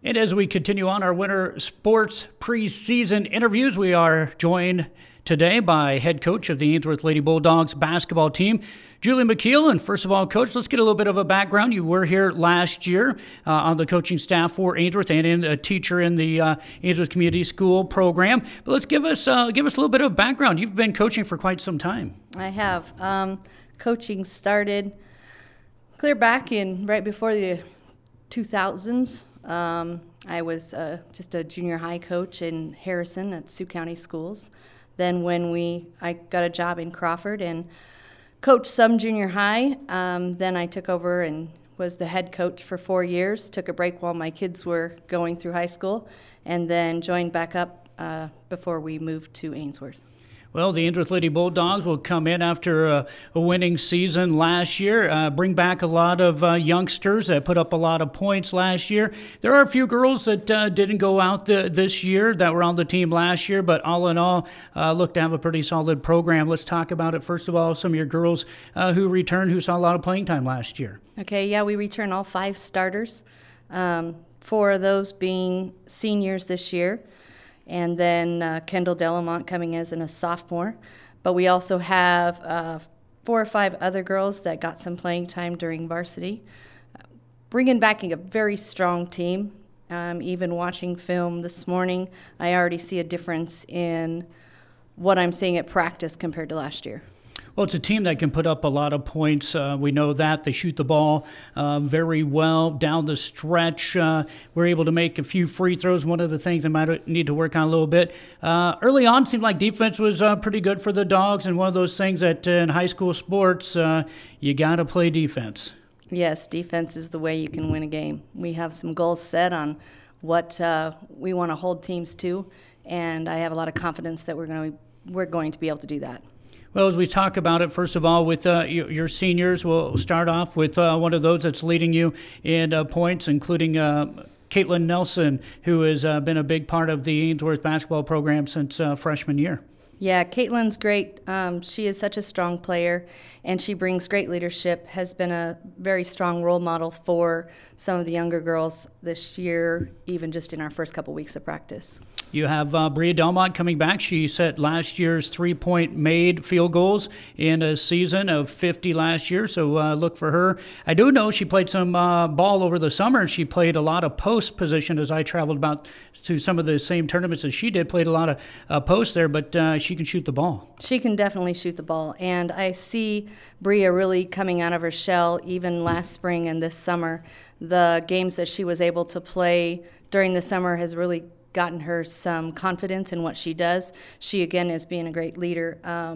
And as we continue on our winter sports preseason interviews, we are joined today by head coach of the Ainsworth Lady Bulldogs basketball team, Julie McKeel. And first of all, Coach, let's get a little bit of a background. You were here last year on the coaching staff for Ainsworth and a teacher in the Ainsworth Community School program. But let's give us a little bit of background. You've been coaching for quite some time. I have. Coaching started clear back in right before the 2000s. I was just a junior high coach in Harrison at Sioux County Schools. Then I got a job in Crawford and coached some junior high. Then I took over and was the head coach for 4 years, took a break while my kids were going through high school, and then joined back up before we moved to Ainsworth. Well, the Ainsworth Lady Bulldogs will come in after a winning season last year, bring back a lot of youngsters that put up a lot of points last year. There are a few girls that didn't go out this year that were on the team last year, but all in all, look to have a pretty solid program. Let's talk about it. First of all, some of your girls who returned, who saw a lot of playing time last year. Okay, yeah, we returned all 5 starters, 4 of those being seniors this year. And then Kendall Delamont coming as a sophomore. But we also have 4 or 5 other girls that got some playing time during varsity. Bringing back a very strong team. Even watching film this morning, I already see a difference in what I'm seeing at practice compared to last year. Well, it's a team that can put up a lot of points. We know that. They shoot the ball very well down the stretch. We're able to make a few free throws. One of the things they might need to work on a little bit. Early on, it seemed like defense was pretty good for the Dogs, and one of those things that in high school sports, you got to play defense. Yes, defense is the way you can win a game. We have some goals set on what we want to hold teams to, and I have a lot of confidence that we're going to be able to do that. Well, as we talk about it, first of all, with your seniors, we'll start off with one of those that's leading you in points, including Caitlin Nelson, who has been a big part of the Ainsworth basketball program since freshman year. Yeah, Caitlin's great. She is such a strong player, and she brings great leadership, has been a very strong role model for some of the younger girls this year, even just in our first couple weeks of practice. You have Bria Delmont coming back. She set last year's 3-point made field goals in a season of 50 last year, so look for her. I do know she played some ball over the summer. She played a lot of post position as I traveled about to some of the same tournaments as she did, played a lot of posts there, but she can shoot the ball. She can definitely shoot the ball, and I see Bria really coming out of her shell even last spring and this summer. The games that she was able to play during the summer has really gotten her some confidence in what she does. She, again, is being a great leader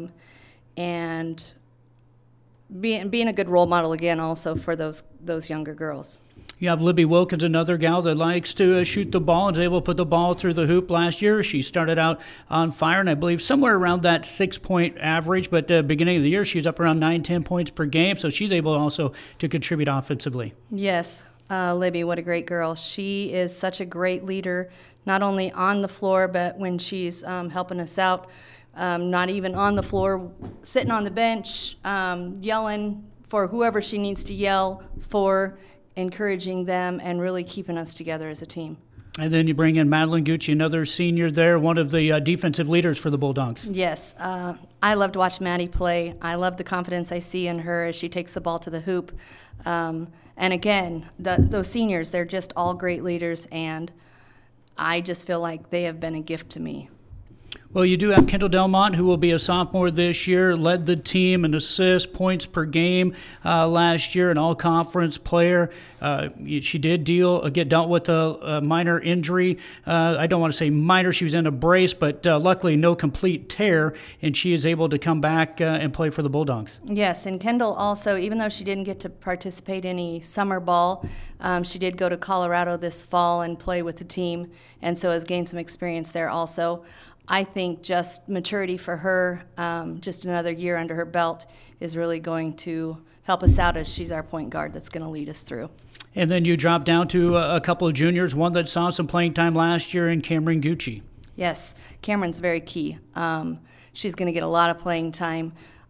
and being a good role model, again, also for those younger girls. You have Libby Wilkins, another gal that likes to shoot the ball and was able to put the ball through the hoop last year. She started out on fire, and I believe somewhere around that 6-point average, but beginning of the year, she's up around 9-10 points per game, so she's able also to contribute offensively. Yes. Libby, what a great girl. She is such a great leader, not only on the floor, but when she's helping us out, not even on the floor, sitting on the bench, yelling for whoever she needs to yell for, encouraging them, and really keeping us together as a team. And then you bring in Madeline Gucci, another senior there, one of the defensive leaders for the Bulldogs. Yes, I love to watch Maddie play. I love the confidence I see in her as she takes the ball to the hoop. And again, those seniors, they're just all great leaders, and I just feel like they have been a gift to me. Well, you do have Kendall Delmont, who will be a sophomore this year, led the team in assists, points per game last year, an all-conference player. She did get dealt with a minor injury. I don't want to say minor. She was in a brace, but luckily no complete tear, and she is able to come back and play for the Bulldogs. Yes, and Kendall also, even though she didn't get to participate in any summer ball, she did go to Colorado this fall and play with the team, and so has gained some experience there also. I think just maturity for her, just another year under her belt, is really going to help us out as she's our point guard that's going to lead us through. And then you drop down to a couple of juniors, one that saw some playing time last year in Cameron Gucci. Yes, Cameron's very key. She's going to get a lot of playing time.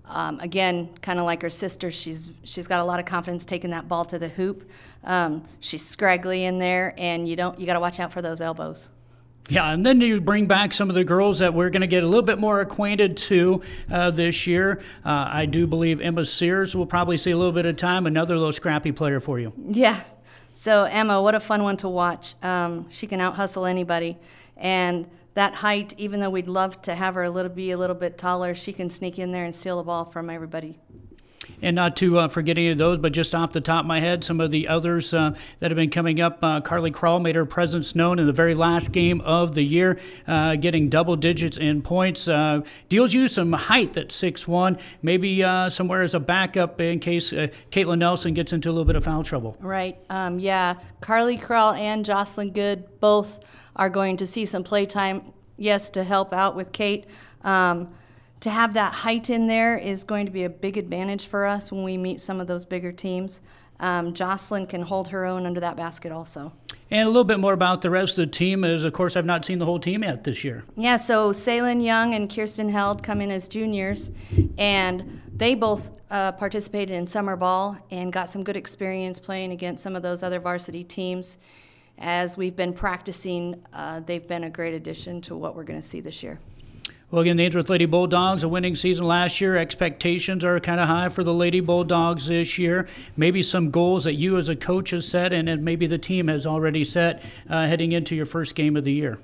Again, kind of like her sister, she's got a lot of confidence taking that ball to the hoop. She's scraggly in there, and you got to watch out for those elbows. Yeah, and then you bring back some of the girls that we're going to get a little bit more acquainted to this year. I do believe Emma Sears will probably see a little bit of time, another little scrappy player for you. Yeah. So Emma, what a fun one to watch. She can out-hustle anybody. And that height, even though we'd love to have her be a little bit taller, she can sneak in there and steal the ball from everybody. And not to forget any of those, but just off the top of my head, some of the others that have been coming up. Carly Krall made her presence known in the very last game of the year, getting double digits in points. Deals you some height at 6'1", maybe somewhere as a backup in case Caitlin Nelson gets into a little bit of foul trouble. Right. Yeah. Carly Krall and Jocelyn Good both are going to see some play time, yes, to help out with Kate. To have that height in there is going to be a big advantage for us when we meet some of those bigger teams. Jocelyn can hold her own under that basket also. And a little bit more about the rest of the team is, of course, I've not seen the whole team yet this year. Yeah, so Saylin Young and Kirsten Held come in as juniors, and they both participated in summer ball and got some good experience playing against some of those other varsity teams. As we've been practicing, they've been a great addition to what we're going to see this year. Well, again, the Ainsworth Lady Bulldogs, a winning season last year. Expectations are kind of high for the Lady Bulldogs this year. Maybe some goals that you as a coach has set and maybe the team has already set heading into your first game of the year.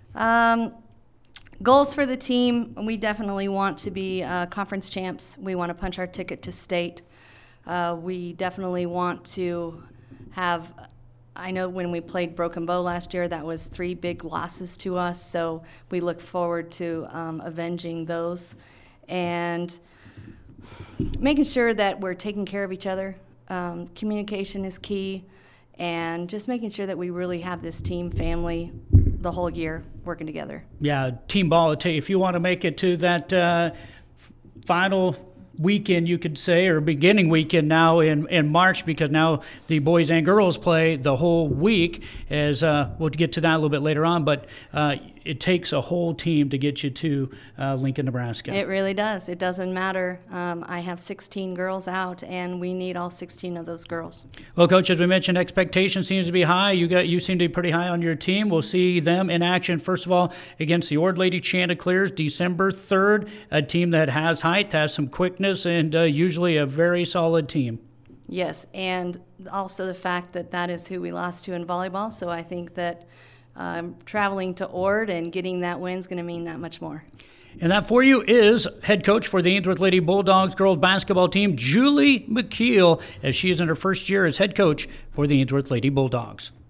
Goals for the team, we definitely want to be conference champs. We want to punch our ticket to state. We definitely want to have... I know when we played Broken Bow last year, that was 3 big losses to us, so we look forward to avenging those and making sure that we're taking care of each other. Communication is key, and just making sure that we really have this team family the whole year working together. Yeah, team ball. If you want to make it to that final weekend, you could say, or beginning weekend now in March, because now the boys and girls play the whole week, as we'll get to that a little bit later on, but it takes a whole team to get you to Lincoln, Nebraska. It really does. It doesn't matter. I have 16 girls out, and we need all 16 of those girls. Well, Coach, as we mentioned, expectation seems to be high. You seem to be pretty high on your team. We'll see them in action, first of all, against the Ord Lady Chanticleers, December 3rd, a team that has height, has some quickness, and usually a very solid team. Yes, and also the fact that is who we lost to in volleyball, so I think that traveling to Ord and getting that win is going to mean that much more. And that for you is head coach for the Ainsworth Lady Bulldogs girls basketball team, Julie McKeel, as she is in her first year as head coach for the Ainsworth Lady Bulldogs.